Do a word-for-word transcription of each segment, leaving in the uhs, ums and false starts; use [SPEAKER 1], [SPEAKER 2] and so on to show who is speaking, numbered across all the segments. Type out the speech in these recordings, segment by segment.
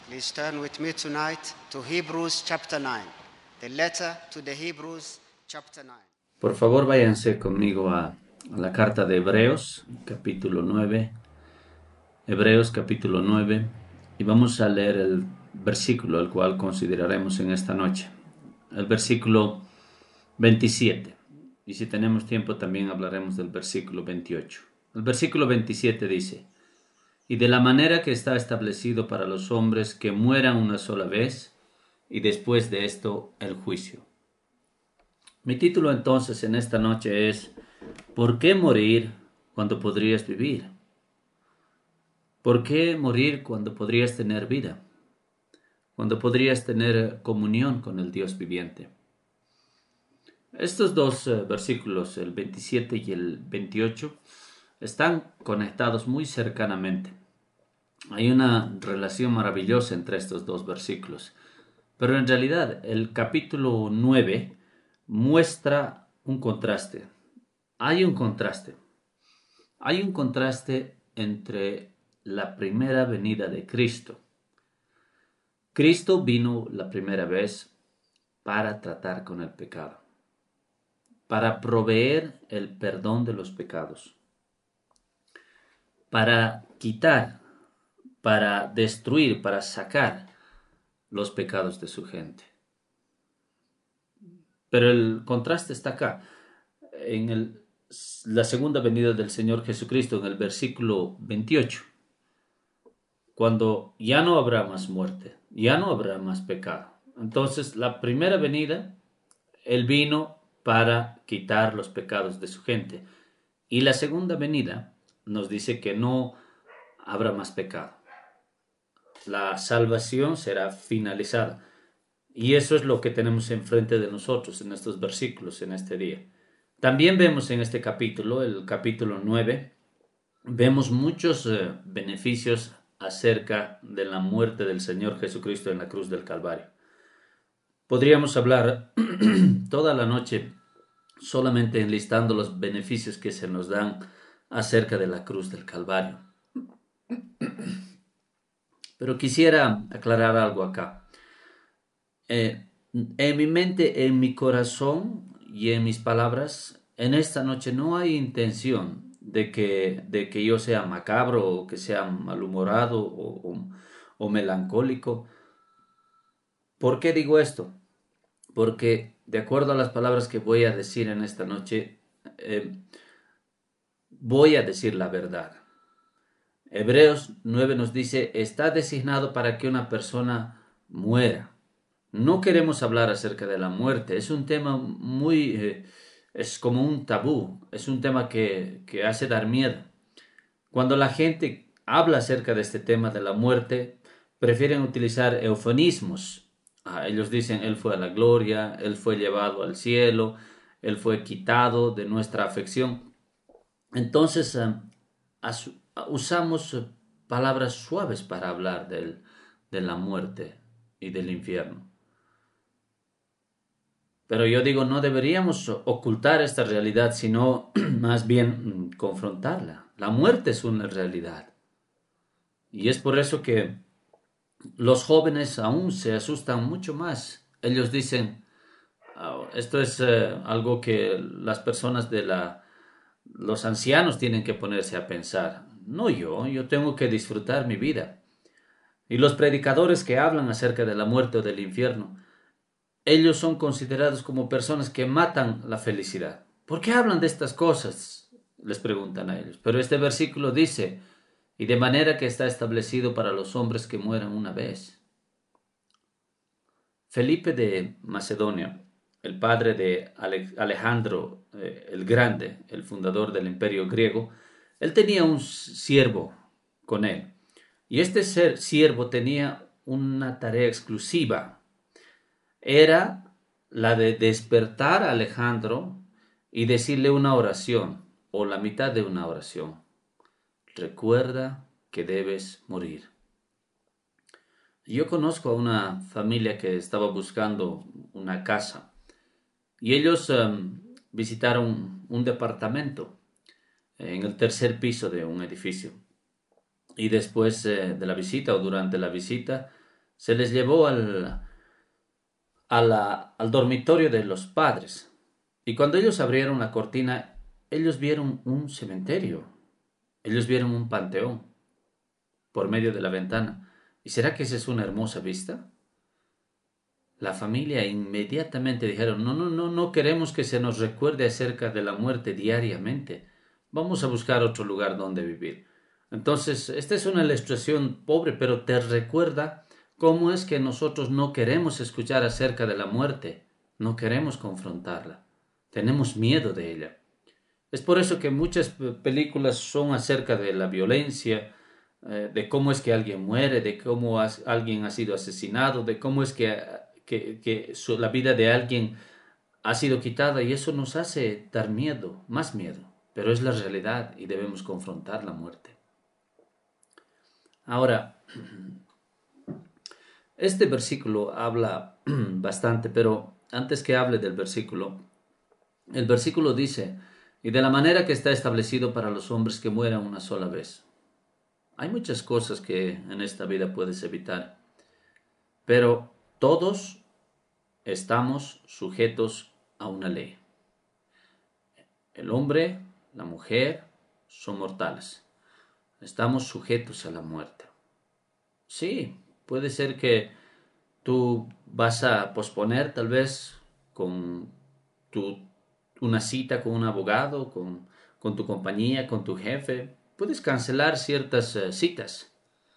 [SPEAKER 1] Please turn with me tonight to Hebrews chapter nine, the letter to the Hebrews chapter nine.
[SPEAKER 2] Por favor, váyanse conmigo a, a la carta de Hebreos, capítulo nueve. Hebreos, capítulo nueve. Y vamos a leer el versículo, el cual consideraremos en esta noche. El versículo veintisiete. Y si tenemos tiempo, también hablaremos del versículo veintiocho. El versículo veintisiete dice: Y de la manera que está establecido para los hombres que mueran una sola vez, y después de esto el juicio. Mi título entonces en esta noche es: ¿por qué morir cuando podrías vivir? ¿Por qué morir cuando podrías tener vida? Cuando podrías tener comunión con el Dios viviente. Estos dos uh, versículos, el veintisiete y el veintiocho, están conectados muy cercanamente. Hay una relación maravillosa entre estos dos versículos. Pero en realidad el capítulo nueve muestra un contraste. Hay un contraste. Hay un contraste entre la primera venida de Cristo. Cristo vino la primera vez para tratar con el pecado, para proveer el perdón de los pecados, para quitar, para destruir, para sacar los pecados de su gente. Pero el contraste está acá, en el, la segunda venida del Señor Jesucristo, en el versículo veintiocho. Cuando ya no habrá más muerte, ya no habrá más pecado. Entonces, la primera venida, Él vino para quitar los pecados de su gente. Y la segunda venida nos dice que no habrá más pecado. La salvación será finalizada. Y eso es lo que tenemos enfrente de nosotros en estos versículos, en este día. También vemos en este capítulo, el capítulo nueve, vemos muchos eh, beneficios acerca de la muerte del Señor Jesucristo en la cruz del Calvario. Podríamos hablar toda la noche solamente enlistando los beneficios que se nos dan acerca de la cruz del Calvario. Pero quisiera aclarar algo acá. Eh, en mi mente, en mi corazón y en mis palabras, en esta noche no hay intención de que, de que yo sea macabro o que sea malhumorado o, o, o melancólico. ¿Por qué digo esto? Porque de acuerdo a las palabras que voy a decir en esta noche, eh, voy a decir la verdad. Hebreos nueve nos dice: está designado para que una persona muera. No queremos hablar acerca de la muerte. Es un tema muy... Eh, es como un tabú. Es un tema que, que hace dar miedo. Cuando la gente habla acerca de este tema de la muerte, prefieren utilizar eufemismos. Ah, ellos dicen: Él fue a la gloria, Él fue llevado al cielo, Él fue quitado de nuestra afección. Entonces, uh, as, usamos uh, palabras suaves para hablar del, de la muerte y del infierno. Pero yo digo, no deberíamos ocultar esta realidad, sino más bien confrontarla. La muerte es una realidad. Y es por eso que los jóvenes aún se asustan mucho más. Ellos dicen: oh, esto es eh, algo que las personas de la... los ancianos tienen que ponerse a pensar. No yo, yo tengo que disfrutar mi vida. Y los predicadores que hablan acerca de la muerte o del infierno, ellos son considerados como personas que matan la felicidad. ¿Por qué hablan de estas cosas?, les preguntan a ellos. Pero este versículo dice: y de manera que está establecido para los hombres que mueran una vez. Felipe de Macedonia, el padre de Alejandro eh, el Grande, el fundador del imperio griego, él tenía un siervo con él. Y este ser, siervo tenía una tarea exclusiva. Era la de despertar a Alejandro y decirle una oración, o la mitad de una oración. Recuerda que debes morir. Yo conozco a una familia que estaba buscando una casa y ellos um, visitaron un departamento en el tercer piso de un edificio. Y después eh, de la visita o durante la visita, se les llevó al, a la- al dormitorio de los padres. Y cuando ellos abrieron la cortina, ellos vieron un cementerio. Ellos vieron un panteón por medio de la ventana. ¿Y será que esa es una hermosa vista? La familia inmediatamente dijeron, no, no, no, no queremos que se nos recuerde acerca de la muerte diariamente. Vamos a buscar otro lugar donde vivir. Entonces, esta es una ilustración pobre, pero te recuerda cómo es que nosotros no queremos escuchar acerca de la muerte, no queremos confrontarla, tenemos miedo de ella. Es por eso que muchas películas son acerca de la violencia, eh, de cómo es que alguien muere, de cómo has- alguien ha sido asesinado, de cómo es que, que, que su- la vida de alguien ha sido quitada y eso nos hace dar miedo, más miedo. Pero es la realidad y debemos confrontar la muerte. Ahora, este versículo habla bastante, pero antes que hable del versículo, el versículo dice, y de la manera que está establecido para los hombres que mueran una sola vez. Hay muchas cosas que en esta vida puedes evitar, pero todos estamos sujetos a una ley. El hombre, la mujer, son mortales. Estamos sujetos a la muerte. Sí, puede ser que tú vas a posponer tal vez con tu, una cita con un abogado, con, con tu compañía, con tu jefe. Puedes cancelar ciertas eh, citas,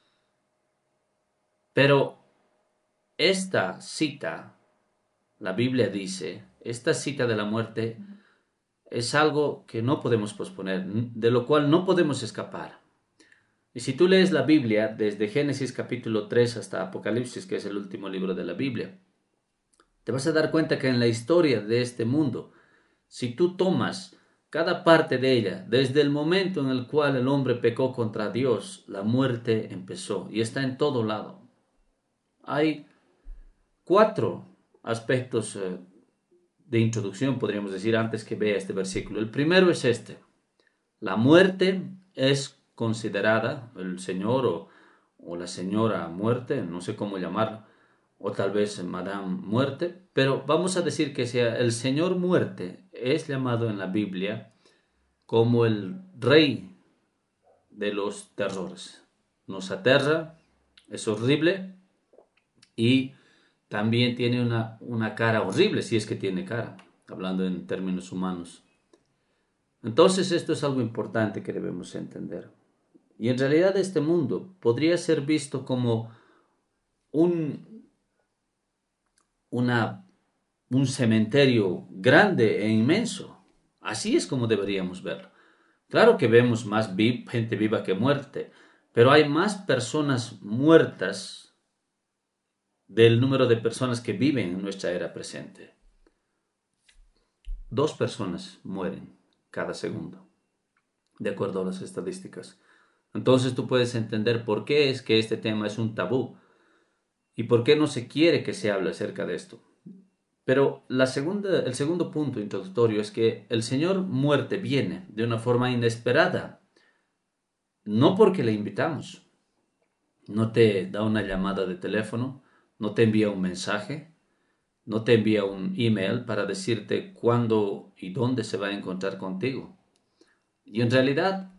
[SPEAKER 2] pero esta cita, la Biblia dice, esta cita de la muerte es algo que no podemos posponer, de lo cual no podemos escapar. Y si tú lees la Biblia desde Génesis capítulo tres hasta Apocalipsis, que es el último libro de la Biblia, te vas a dar cuenta que en la historia de este mundo, si tú tomas cada parte de ella, desde el momento en el cual el hombre pecó contra Dios, la muerte empezó y está en todo lado. Hay cuatro aspectos eh, de introducción, podríamos decir, antes que vea este versículo. El primero es este. La muerte es considerada, el señor o, o la señora muerte, no sé cómo llamarlo, o tal vez Madame Muerte, pero vamos a decir que sea el Señor Muerte es llamado en la Biblia como el rey de los terrores. Nos aterra, es horrible y también tiene una, una cara horrible, si es que tiene cara, hablando en términos humanos. Entonces esto es algo importante que debemos entender. Y en realidad este mundo podría ser visto como un, una, un cementerio grande e inmenso. Así es como deberíamos verlo. Claro que vemos más vi- gente viva que muerte, pero hay más personas muertas del número de personas que viven en nuestra era presente. Dos personas mueren cada segundo, de acuerdo a las estadísticas. Entonces tú puedes entender por qué es que este tema es un tabú y por qué no se quiere que se hable acerca de esto. Pero la segunda, el segundo punto introductorio es que el Señor muerte viene de una forma inesperada, no porque le invitamos, no te da una llamada de teléfono, no te envía un mensaje, no te envía un email para decirte cuándo y dónde se va a encontrar contigo. Y en realidad,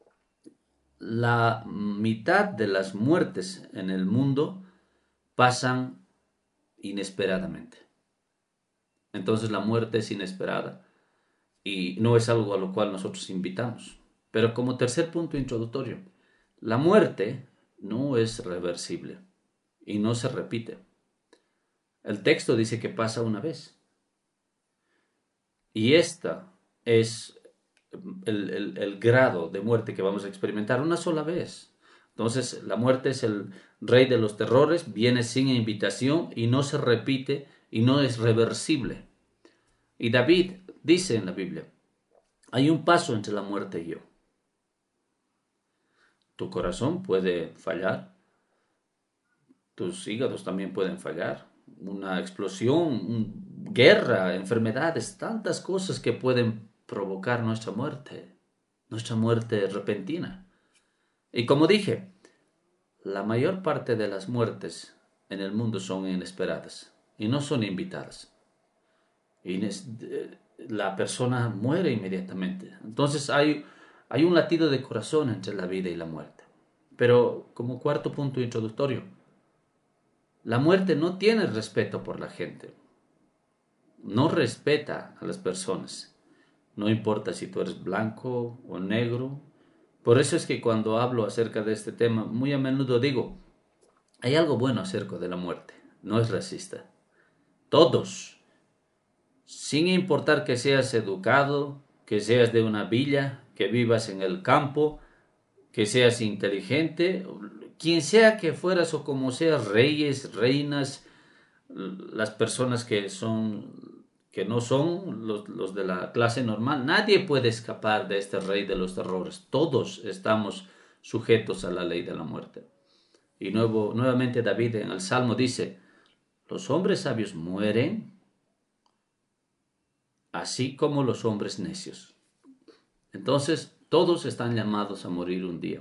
[SPEAKER 2] la mitad de las muertes en el mundo pasan inesperadamente. Entonces la muerte es inesperada y no es algo a lo cual nosotros invitamos. Pero como tercer punto introductorio, la muerte no es reversible y no se repite. El texto dice que pasa una vez. Y esta es el, el, el grado de muerte que vamos a experimentar una sola vez. Entonces, la muerte es el rey de los terrores, viene sin invitación y no se repite y no es reversible. Y David dice en la Biblia, hay un paso entre la muerte y yo. Tu corazón puede fallar, tus hígados también pueden fallar, una explosión, un, guerra, enfermedades, tantas cosas que pueden provocar nuestra muerte, nuestra muerte repentina. Y como dije, la mayor parte de las muertes en el mundo son inesperadas y no son invitadas. Y la persona muere inmediatamente. Entonces hay, hay un latido de corazón entre la vida y la muerte. Pero como cuarto punto introductorio, la muerte no tiene respeto por la gente. No respeta a las personas. No importa si tú eres blanco o negro. Por eso es que cuando hablo acerca de este tema, muy a menudo digo, hay algo bueno acerca de la muerte. No es racista. Todos, sin importar que seas educado, que seas de una villa, que vivas en el campo, que seas inteligente, quien sea que fueras o como seas, reyes, reinas, las personas que son, que no son los, los de la clase normal, nadie puede escapar de este rey de los terrores. Todos estamos sujetos a la ley de la muerte. Y nuevo, nuevamente David en el Salmo dice, los hombres sabios mueren, así como los hombres necios. Entonces, todos están llamados a morir un día.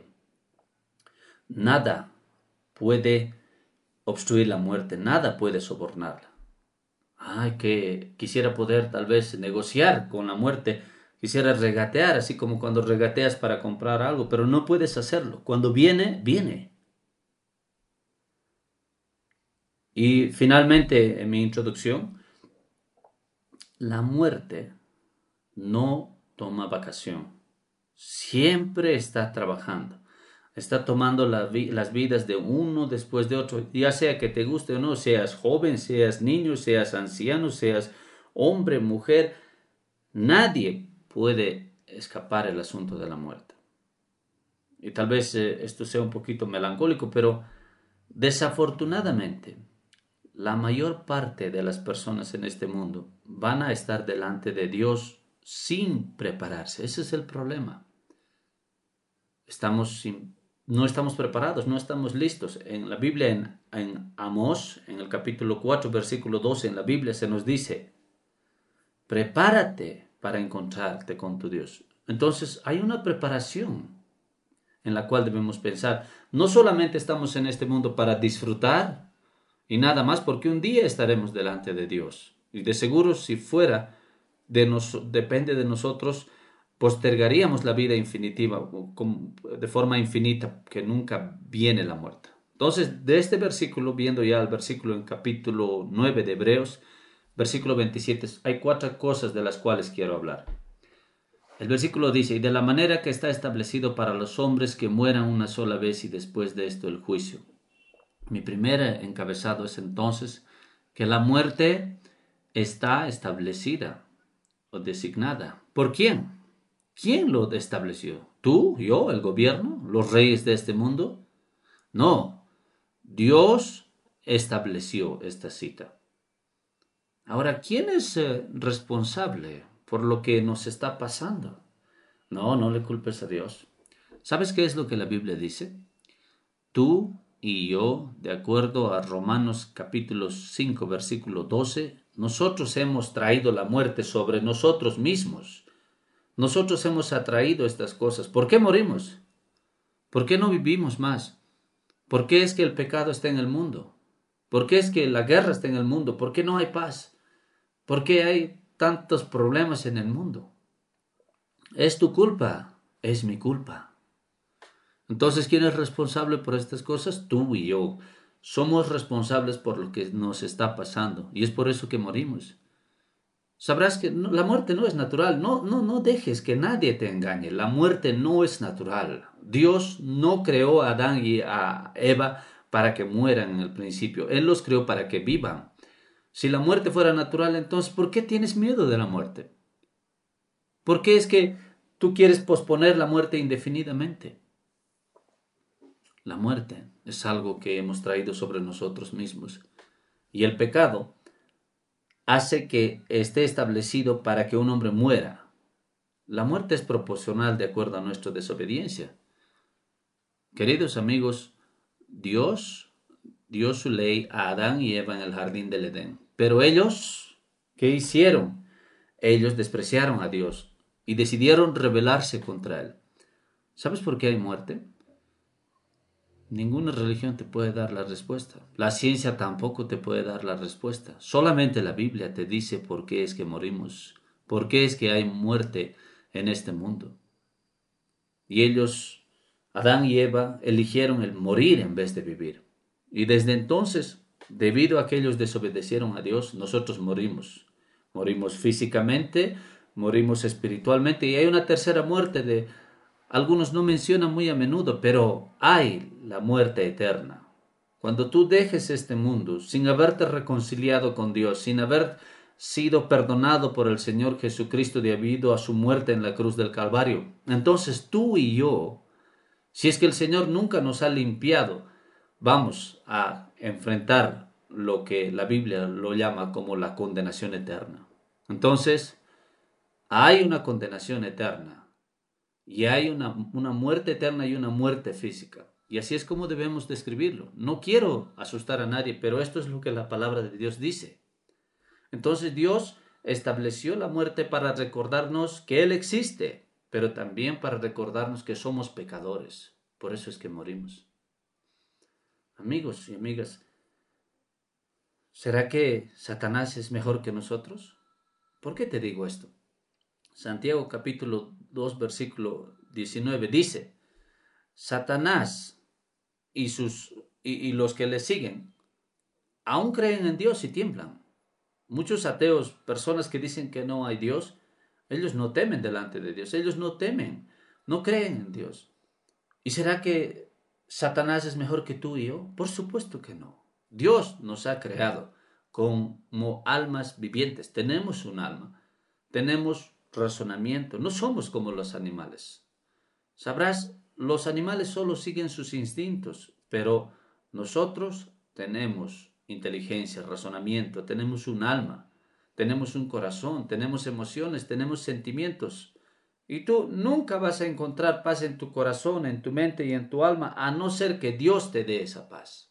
[SPEAKER 2] Nada puede obstruir la muerte, nada puede sobornarla. Ay, que quisiera poder tal vez negociar con la muerte, quisiera regatear, así como cuando regateas para comprar algo, pero no puedes hacerlo. Cuando viene, viene. Y finalmente, en mi introducción, la muerte no toma vacación. Siempre está trabajando. Está tomando la vi- las vidas de uno después de otro, ya sea que te guste o no, seas joven, seas niño, seas anciano, seas hombre, mujer, nadie puede escapar el asunto de la muerte. Y tal vez eh, esto sea un poquito melancólico, pero desafortunadamente, la mayor parte de las personas en este mundo van a estar delante de Dios sin prepararse. Ese es el problema. Estamos sin, no estamos preparados, no estamos listos. En la Biblia, en, en Amós, en el capítulo cuatro, versículo doce, en la Biblia se nos dice, prepárate para encontrarte con tu Dios. Entonces hay una preparación en la cual debemos pensar. No solamente estamos en este mundo para disfrutar y nada más, porque un día estaremos delante de Dios. Y de seguro, si fuera, de nos, depende de nosotros, postergaríamos la vida infinitiva, de forma infinita, que nunca viene la muerte. Entonces, de este versículo, viendo ya el versículo en capítulo nueve de Hebreos, versículo veintisiete, hay cuatro cosas de las cuales quiero hablar. El versículo dice, y de la manera que está establecido para los hombres que mueran una sola vez y después de esto el juicio. Mi primer encabezado es entonces que la muerte está establecida o designada. ¿Por quién? ¿Quién lo estableció? ¿Tú, yo, el gobierno, los reyes de este mundo? No, Dios estableció esta cita. Ahora, ¿quién es eh, responsable por lo que nos está pasando? No, no le culpes a Dios. ¿Sabes qué es lo que la Biblia dice? Tú y yo, de acuerdo a Romanos capítulo cinco, versículo doce, nosotros hemos traído la muerte sobre nosotros mismos. Nosotros hemos atraído estas cosas. ¿Por qué morimos? ¿Por qué no vivimos más? ¿Por qué es que el pecado está en el mundo? ¿Por qué es que la guerra está en el mundo? ¿Por qué no hay paz? ¿Por qué hay tantos problemas en el mundo? Es tu culpa, es mi culpa. Entonces, ¿quién es responsable por estas cosas? Tú y yo. Somos responsables por lo que nos está pasando y es por eso que morimos. Sabrás que no, la muerte no es natural. No, no, no dejes que nadie te engañe. La muerte no es natural. Dios no creó a Adán y a Eva para que mueran en el principio. Él los creó para que vivan. Si la muerte fuera natural, entonces, ¿por qué tienes miedo de la muerte? ¿Por qué es que tú quieres posponer la muerte indefinidamente? La muerte es algo que hemos traído sobre nosotros mismos. Y el pecado hace que esté establecido para que un hombre muera. La muerte es proporcional de acuerdo a nuestra desobediencia. Queridos amigos, Dios dio su ley a Adán y Eva en el jardín del Edén. Pero ellos, ¿qué hicieron? Ellos despreciaron a Dios y decidieron rebelarse contra Él. ¿Sabes por qué hay muerte? Ninguna religión te puede dar la respuesta. La ciencia tampoco te puede dar la respuesta. Solamente la Biblia te dice por qué es que morimos, por qué es que hay muerte en este mundo. Y ellos, Adán y Eva, eligieron el morir en vez de vivir. Y desde entonces, debido a que ellos desobedecieron a Dios, nosotros morimos. Morimos físicamente, morimos espiritualmente y hay una tercera muerte de algunos no mencionan muy a menudo, pero hay la muerte eterna. Cuando tú dejes este mundo sin haberte reconciliado con Dios, sin haber sido perdonado por el Señor Jesucristo debido a su muerte en la cruz del Calvario, entonces tú y yo, si es que el Señor nunca nos ha limpiado, vamos a enfrentar lo que la Biblia lo llama como la condenación eterna. Entonces, hay una condenación eterna. Y hay una, una muerte eterna y una muerte física. Y así es como debemos describirlo. No quiero asustar a nadie, pero esto es lo que la palabra de Dios dice. Entonces Dios estableció la muerte para recordarnos que Él existe, pero también para recordarnos que somos pecadores. Por eso es que morimos. Amigos y amigas, ¿será que Satanás es mejor que nosotros? ¿Por qué te digo esto? Santiago capítulo dos versículo diecinueve dice: Satanás y, sus, y, y los que le siguen aún creen en Dios y tiemblan. Muchos ateos, personas que dicen que no hay Dios, ellos no temen delante de Dios, ellos no temen, no creen en Dios. ¿Y será que Satanás es mejor que tú y yo? Por supuesto que no. Dios nos ha creado como almas vivientes, tenemos un alma, tenemos razonamiento, no somos como los animales. Sabrás, los animales solo siguen sus instintos, pero nosotros tenemos inteligencia, razonamiento, tenemos un alma, tenemos un corazón, tenemos emociones, tenemos sentimientos. Y tú nunca vas a encontrar paz en tu corazón, en tu mente y en tu alma, a no ser que Dios te dé esa paz.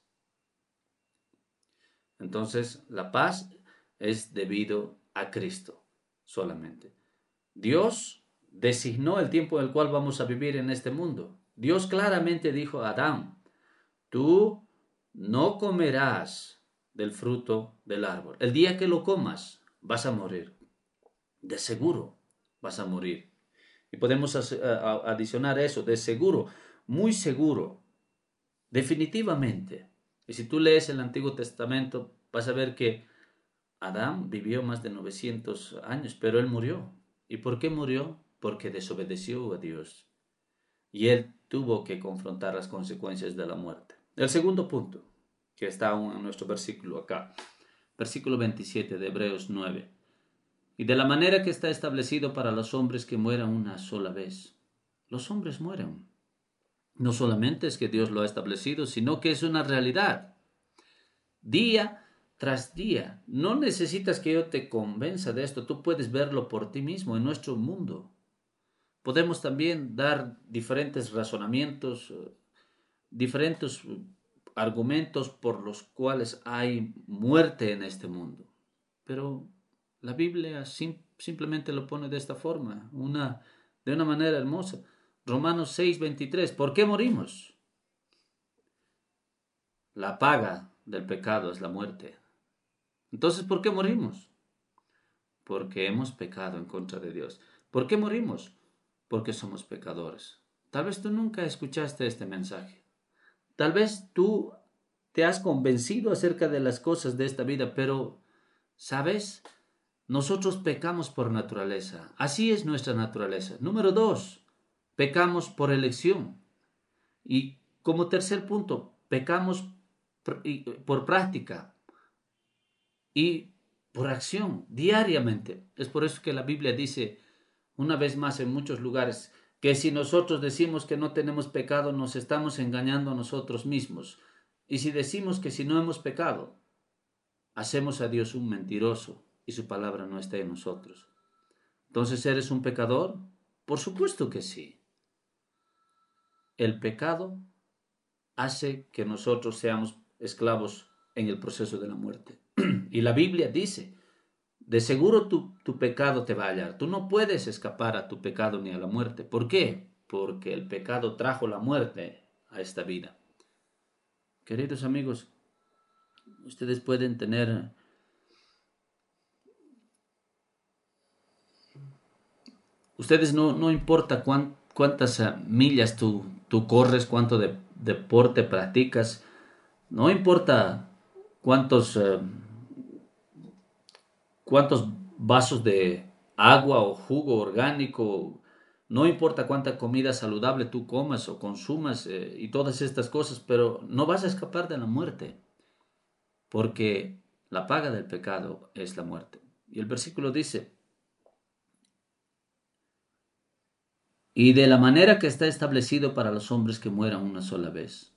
[SPEAKER 2] Entonces, la paz es debido a Cristo solamente. Dios designó el tiempo en el cual vamos a vivir en este mundo. Dios claramente dijo a Adán: tú no comerás del fruto del árbol. El día que lo comas, vas a morir. De seguro vas a morir. Y podemos adicionar eso, de seguro, muy seguro, definitivamente. Y si tú lees el Antiguo Testamento, vas a ver que Adán vivió más de novecientos años, pero él murió. ¿Y por qué murió? Porque desobedeció a Dios. Y él tuvo que confrontar las consecuencias de la muerte. El segundo punto, que está aún en nuestro versículo acá, versículo veintisiete de Hebreos nueve. Y de la manera que está establecido para los hombres que mueran una sola vez. Los hombres mueren. No solamente es que Dios lo ha establecido, sino que es una realidad. Día tras día. No necesitas que yo te convenza de esto. Tú puedes verlo por ti mismo en nuestro mundo. Podemos también dar diferentes razonamientos, diferentes argumentos por los cuales hay muerte en este mundo. Pero la Biblia sim- simplemente lo pone de esta forma, una, de una manera hermosa. Romanos seis veintitrés. ¿Por qué morimos? La paga del pecado es la muerte. Entonces, ¿por qué morimos? Porque hemos pecado en contra de Dios. ¿Por qué morimos? Porque somos pecadores. Tal vez tú nunca escuchaste este mensaje. Tal vez tú te has convencido acerca de las cosas de esta vida, pero, ¿sabes? Nosotros pecamos por naturaleza. Así es nuestra naturaleza. Número dos, pecamos por elección. Y como tercer punto, pecamos por práctica y por acción diariamente. Es por eso que la Biblia dice, una vez más en muchos lugares, que si nosotros decimos que no tenemos pecado, nos estamos engañando a nosotros mismos. Y si decimos que si no hemos pecado, hacemos a Dios un mentiroso y su palabra no está en nosotros. Entonces, ¿eres un pecador? Por supuesto que sí. El pecado hace que nosotros seamos esclavos en el proceso de la muerte. Y la Biblia dice, de seguro tu, tu pecado te va a hallar. Tú no puedes escapar a tu pecado ni a la muerte. ¿Por qué? Porque el pecado trajo la muerte a esta vida. Queridos amigos, ustedes pueden tener, ustedes no, no importa cuán, cuántas uh, millas tú, tú corres, cuánto de, deporte practicas, no importa cuántos, uh, cuántos vasos de agua o jugo orgánico, no importa cuánta comida saludable tú comas o consumas eh, y todas estas cosas, pero no vas a escapar de la muerte, porque la paga del pecado es la muerte. Y el versículo dice, y de la manera que está establecido para los hombres que mueran una sola vez.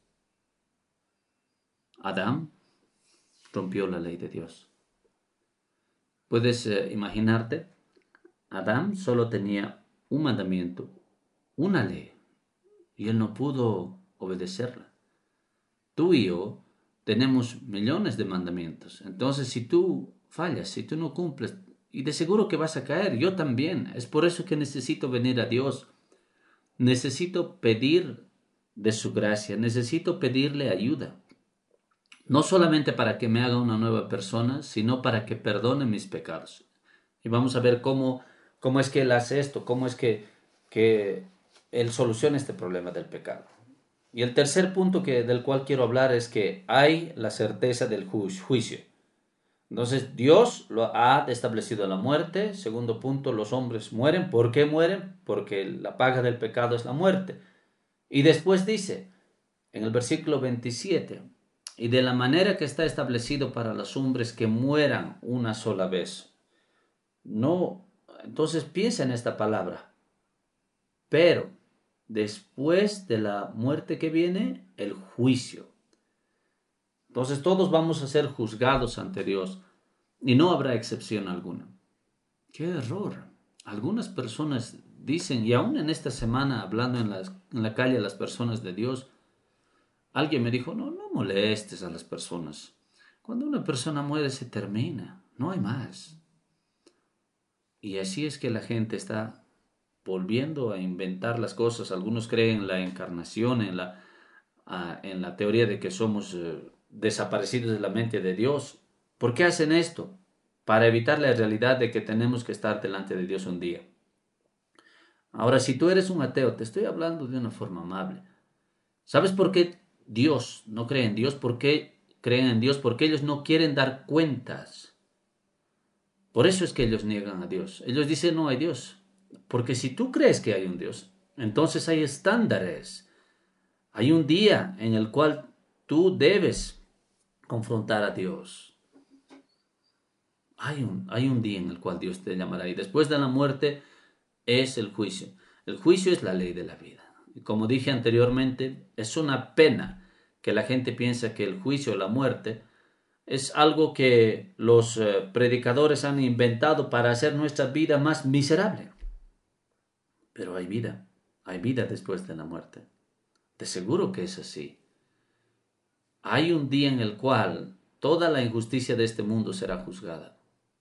[SPEAKER 2] Adán rompió la ley de Dios. ¿Puedes eh, imaginarte? Adán solo tenía un mandamiento, una ley, y él no pudo obedecerla. Tú y yo tenemos millones de mandamientos. Entonces, si tú fallas, si tú no cumples, y de seguro que vas a caer, yo también. Es por eso que necesito venir a Dios. Necesito pedir de su gracia, necesito pedirle ayuda. No solamente para que me haga una nueva persona, sino para que perdone mis pecados. Y vamos a ver cómo, cómo es que él hace esto, cómo es que, que él soluciona este problema del pecado. Y el tercer punto que, del cual quiero hablar es que hay la certeza del juicio. Entonces Dios lo ha establecido la muerte. Segundo punto, los hombres mueren. ¿Por qué mueren? Porque la paga del pecado es la muerte. Y después dice, en el versículo veintisiete, y de la manera que está establecido para los hombres que mueran una sola vez. No, entonces piensa en esta palabra. Pero después de la muerte que viene, el juicio. Entonces todos vamos a ser juzgados ante Dios y no habrá excepción alguna. ¡Qué error! Algunas personas dicen, y aún en esta semana hablando en la, en la calle a las personas de Dios, alguien me dijo, no, no molestes a las personas. Cuando una persona muere se termina, no hay más. Y así es que la gente está volviendo a inventar las cosas. Algunos creen en la encarnación, en la, uh, en la teoría de que somos uh, desaparecidos de la mente de Dios. ¿Por qué hacen esto? Para evitar la realidad de que tenemos que estar delante de Dios un día. Ahora, si tú eres un ateo, te estoy hablando de una forma amable. ¿Sabes por qué Dios no cree en Dios? ¿Por qué creen en Dios? Porque ellos no quieren dar cuentas. Por eso es que ellos niegan a Dios. Ellos dicen no hay Dios. Porque si tú crees que hay un Dios, entonces hay estándares. Hay un día en el cual tú debes confrontar a Dios. Hay un, hay un día en el cual Dios te llamará. Y después de la muerte es el juicio. El juicio es la ley de la vida. Y como dije anteriormente, es una pena que la gente piensa que el juicio o la muerte es algo que los eh, predicadores han inventado para hacer nuestra vida más miserable. Pero hay vida, hay vida después de la muerte. De seguro que es así. Hay un día en el cual toda la injusticia de este mundo será juzgada.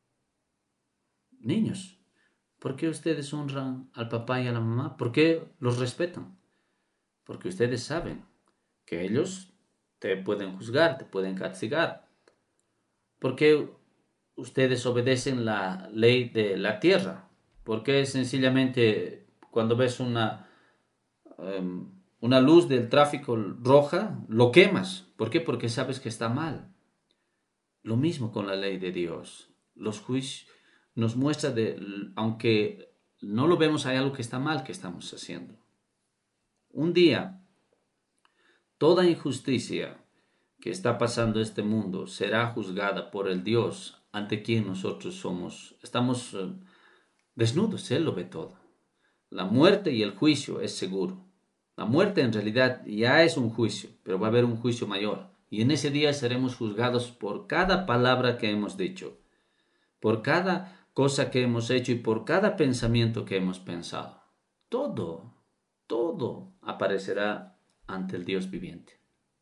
[SPEAKER 2] Niños, ¿por qué ustedes honran al papá y a la mamá? ¿Por qué los respetan? Porque ustedes saben que ellos te pueden juzgar, te pueden castigar. ¿Por qué ustedes obedecen la ley de la tierra? ¿Por qué sencillamente cuando ves una, um, una luz del tráfico roja, lo quemas? ¿Por qué? Porque sabes que está mal. Lo mismo con la ley de Dios. Los juicios nos muestra de, aunque no lo vemos, hay algo que está mal que estamos haciendo. Un día, toda injusticia que está pasando este mundo será juzgada por el Dios ante quien nosotros somos, estamos uh, desnudos. Él lo ve todo. La muerte y el juicio es seguro. La muerte en realidad ya es un juicio, pero va a haber un juicio mayor. Y en ese día seremos juzgados por cada palabra que hemos dicho, por cada cosa que hemos hecho y por cada pensamiento que hemos pensado. Todo, todo aparecerá ante el Dios viviente.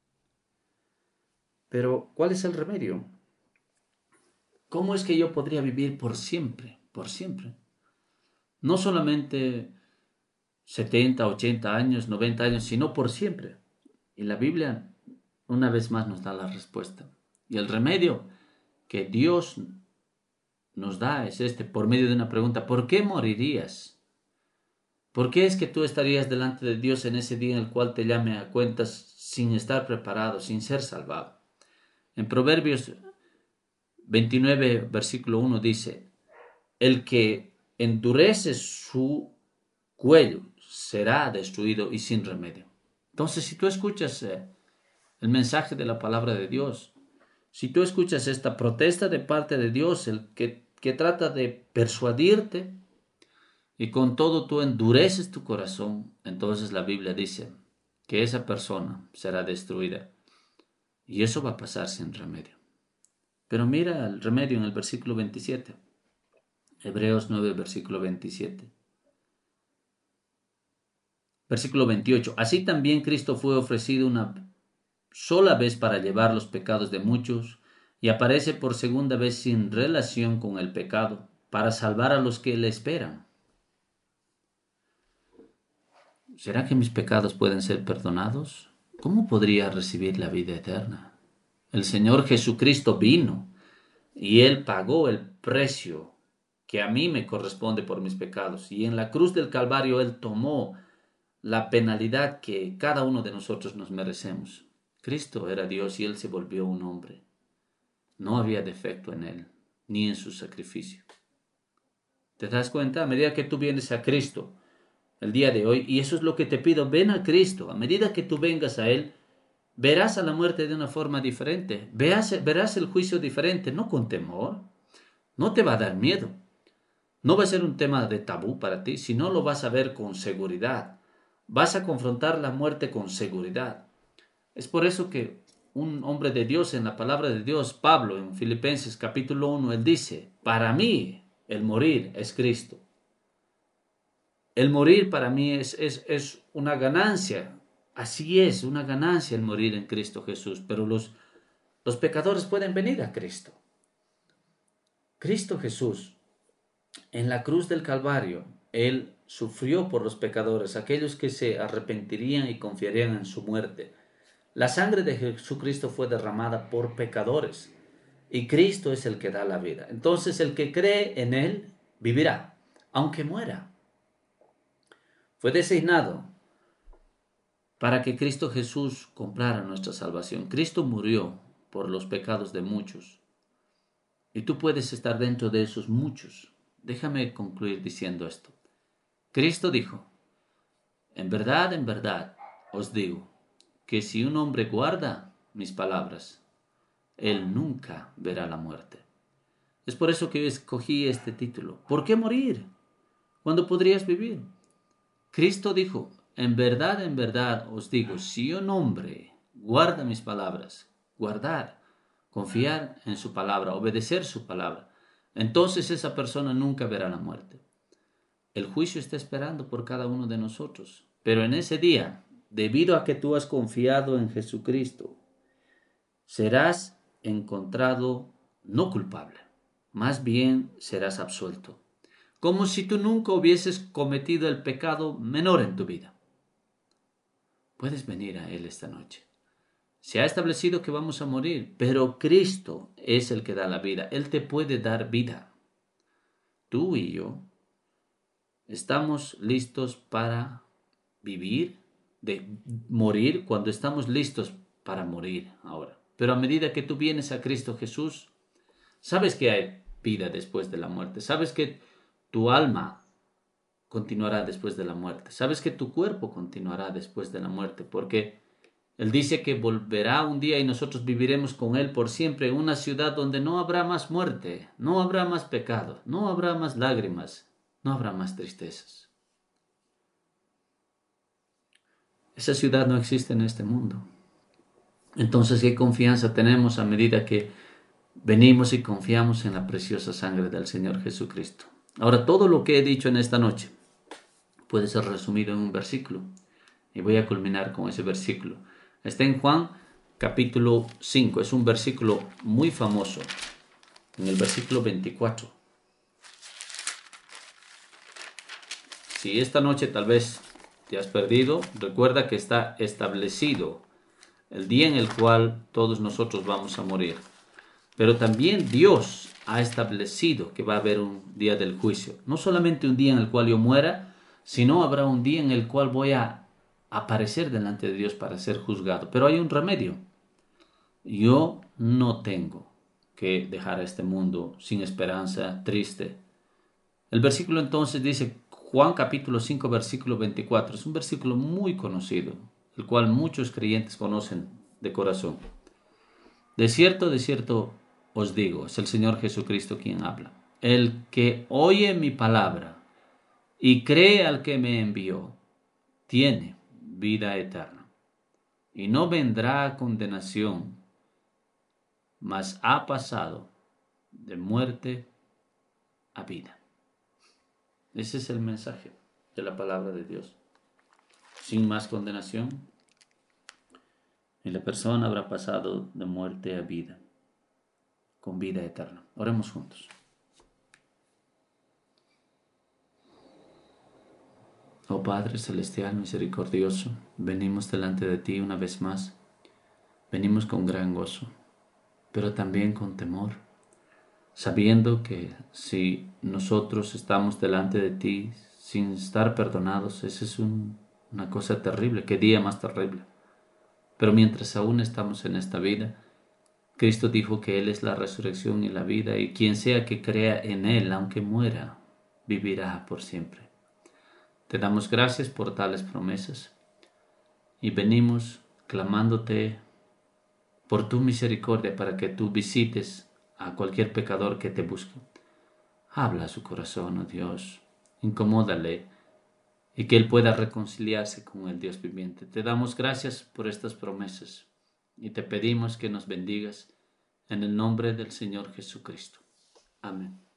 [SPEAKER 2] Pero, ¿cuál es el remedio? ¿Cómo es que yo podría vivir por siempre? Por siempre. No solamente setenta, ochenta años, noventa años, sino por siempre. Y la Biblia una vez más nos da la respuesta. Y el remedio que Dios nos da es este, por medio de una pregunta: ¿por qué morirías? ¿Por qué es que tú estarías delante de Dios en ese día en el cual te llame a cuentas sin estar preparado, sin ser salvado? En Proverbios veintinueve, versículo uno dice: el que endurece su cuello será destruido y sin remedio. Entonces, si tú escuchas eh, el mensaje de la palabra de Dios, si tú escuchas esta protesta de parte de Dios, el que, que trata de persuadirte, y con todo tú endureces tu corazón, entonces la Biblia dice que esa persona será destruida. Y eso va a pasar sin remedio. Pero mira el remedio en el versículo veintisiete. Hebreos nueve, versículo veintisiete. Versículo veintiocho. Así también Cristo fue ofrecido una sola vez para llevar los pecados de muchos, y aparece por segunda vez sin relación con el pecado, para salvar a los que le esperan. ¿Será que mis pecados pueden ser perdonados? ¿Cómo podría recibir la vida eterna? El Señor Jesucristo vino y Él pagó el precio que a mí me corresponde por mis pecados. Y en la cruz del Calvario Él tomó la penalidad que cada uno de nosotros nos merecemos. Cristo era Dios y Él se volvió un hombre. No había defecto en Él, ni en su sacrificio. ¿Te das cuenta? A medida que tú vienes a Cristo el día de hoy, y eso es lo que te pido, ven a Cristo. A medida que tú vengas a Él, verás a la muerte de una forma diferente. Verás, verás el juicio diferente, no con temor. No te va a dar miedo. No va a ser un tema de tabú para ti, sino lo vas a ver con seguridad. Vas a confrontar la muerte con seguridad. Es por eso que un hombre de Dios, en la palabra de Dios, Pablo, en Filipenses capítulo uno, él dice: para mí el morir es Cristo. El morir para mí es, es, es una ganancia. Así es, una ganancia el morir en Cristo Jesús. Pero los, los pecadores pueden venir a Cristo. Cristo Jesús, en la cruz del Calvario, Él sufrió por los pecadores, aquellos que se arrepentirían y confiarían en su muerte. La sangre de Jesucristo fue derramada por pecadores y Cristo es el que da la vida. Entonces el que cree en Él vivirá, aunque muera. Fue designado para que Cristo Jesús comprara nuestra salvación. Cristo murió por los pecados de muchos y tú puedes estar dentro de esos muchos. Déjame concluir diciendo esto. Cristo dijo: en verdad, en verdad os digo, que si un hombre guarda mis palabras, él nunca verá la muerte. Es por eso que yo escogí este título. ¿Por qué morir cuando podrías vivir? Cristo dijo: en verdad, en verdad os digo, si un hombre guarda mis palabras, guardar, confiar en su palabra, obedecer su palabra, entonces esa persona nunca verá la muerte. El juicio está esperando por cada uno de nosotros, pero en ese día, debido a que tú has confiado en Jesucristo, serás encontrado no culpable, más bien serás absuelto, como si tú nunca hubieses cometido el pecado menor en tu vida. Puedes venir a Él esta noche. Se ha establecido que vamos a morir, pero Cristo es el que da la vida. Él te puede dar vida. Tú y yo estamos listos para vivir, de morir, cuando estamos listos para morir ahora. Pero a medida que tú vienes a Cristo Jesús, sabes que hay vida después de la muerte. Sabes que tu alma continuará después de la muerte. Sabes que tu cuerpo continuará después de la muerte, porque Él dice que volverá un día y nosotros viviremos con Él por siempre en una ciudad donde no habrá más muerte, no habrá más pecado, no habrá más lágrimas, no habrá más tristezas. Esa ciudad no existe en este mundo. Entonces, ¿qué confianza tenemos a medida que venimos y confiamos en la preciosa sangre del Señor Jesucristo? Ahora, todo lo que he dicho en esta noche puede ser resumido en un versículo. Y voy a culminar con ese versículo. Está en Juan capítulo cinco. Es un versículo muy famoso. En el versículo veinticuatro. Si esta noche tal vez te has perdido, recuerda que está establecido el día en el cual todos nosotros vamos a morir. Pero también Dios ha establecido que va a haber un día del juicio. No solamente un día en el cual yo muera, sino habrá un día en el cual voy a aparecer delante de Dios para ser juzgado. Pero hay un remedio. Yo no tengo que dejar a este mundo sin esperanza, triste. El versículo entonces dice, Juan capítulo cinco, versículo veinticuatro. Es un versículo muy conocido, el cual muchos creyentes conocen de corazón. De cierto, de cierto os digo, es el Señor Jesucristo quien habla. El que oye mi palabra y cree al que me envió, tiene vida eterna. Y no vendrá a condenación, mas ha pasado de muerte a vida. Ese es el mensaje de la palabra de Dios. Sin más condenación, y la persona habrá pasado de muerte a vida, con vida eterna. Oremos juntos. Oh Padre Celestial, misericordioso, venimos delante de ti una vez más. Venimos con gran gozo, pero también con temor, sabiendo que si nosotros estamos delante de ti sin estar perdonados, esa es un, una cosa terrible. Qué día más terrible. Pero mientras aún estamos en esta vida, Cristo dijo que Él es la resurrección y la vida, y quien sea que crea en Él, aunque muera, vivirá por siempre. Te damos gracias por tales promesas y venimos clamándote por tu misericordia para que tú visites a cualquier pecador que te busque. Habla a su corazón, oh Dios, incomódale y que Él pueda reconciliarse con el Dios viviente. Te damos gracias por estas promesas y te pedimos que nos bendigas en el nombre del Señor Jesucristo. Amén.